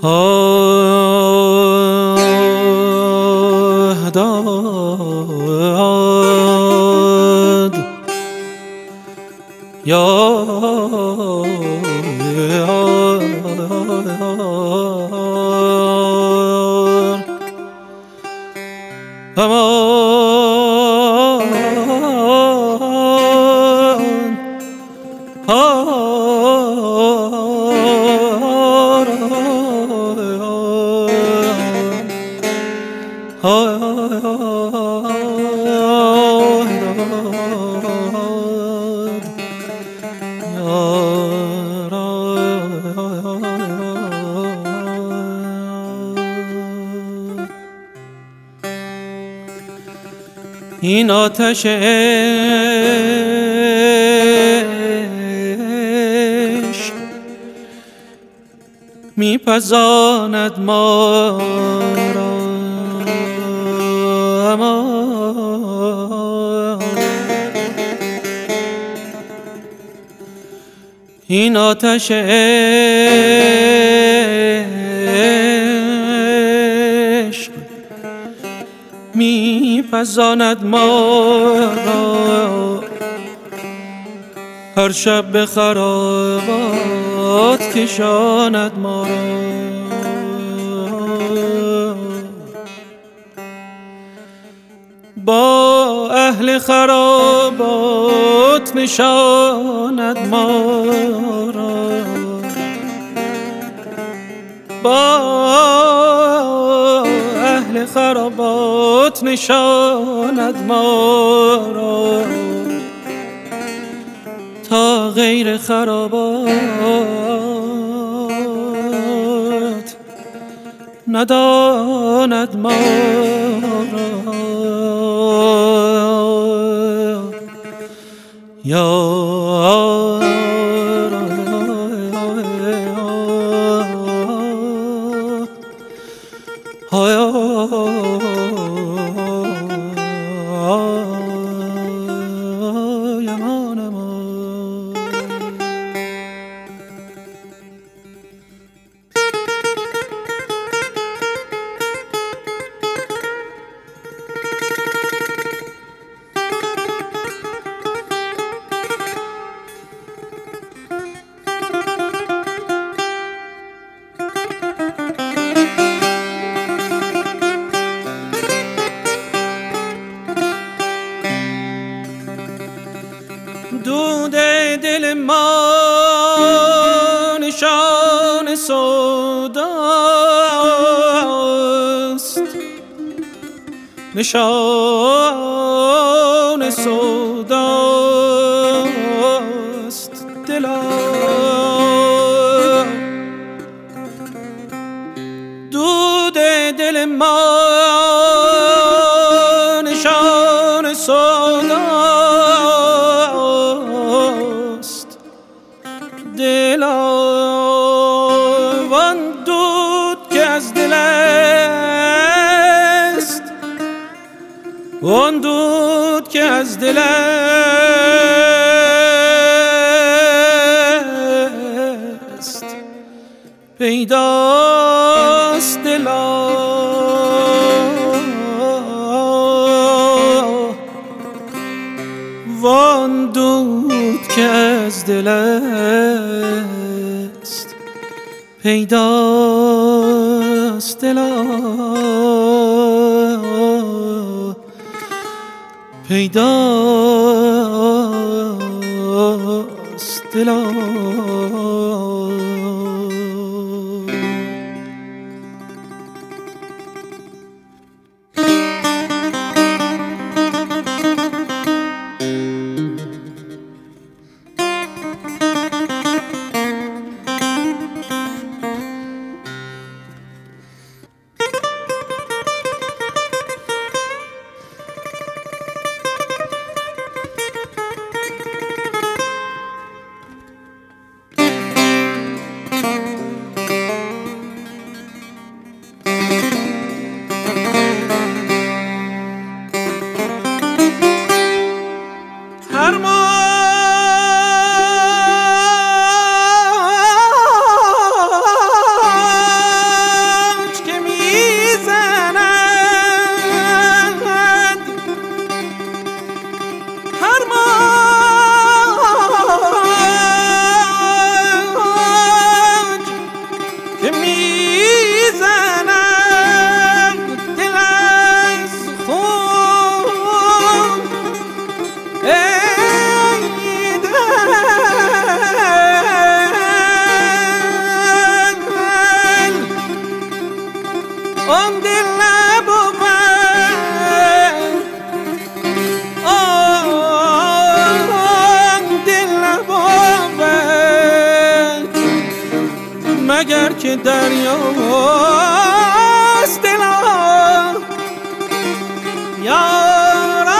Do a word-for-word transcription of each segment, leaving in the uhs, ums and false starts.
آه داد یار این آتش عشق میپزاند ما را، این آتش عشق میپزاند ما را، هر شب به خرابات کشاند ما را. با اهل خرابات نشاند ما را، با اهل خرابات نشاند ما را، تا غیر خرابات نداند ما را. یا دود دل ما نشان سوداست، نشان سوداست دلا. دود دل ما نشان سوداست دلا، وان دود که از دل است، وان دود که از دل است پیداست دلا. وان دود که از دل است پیداست دلا، پیداست دلا. که میزنم دل از خون ای دل آن دل نبود آن دل نبود مگر که دریاست دلا یارا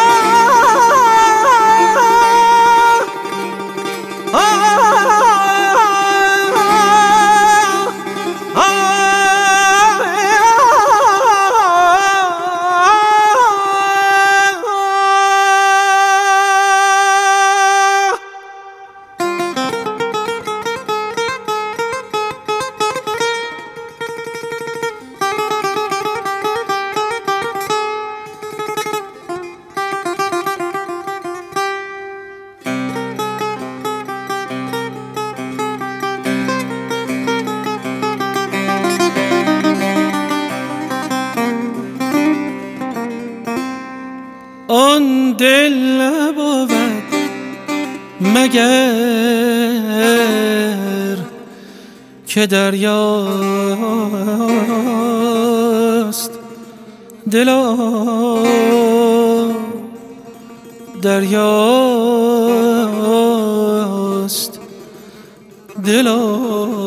آن دل نبود مگر که دریاست دلا دریاست دلا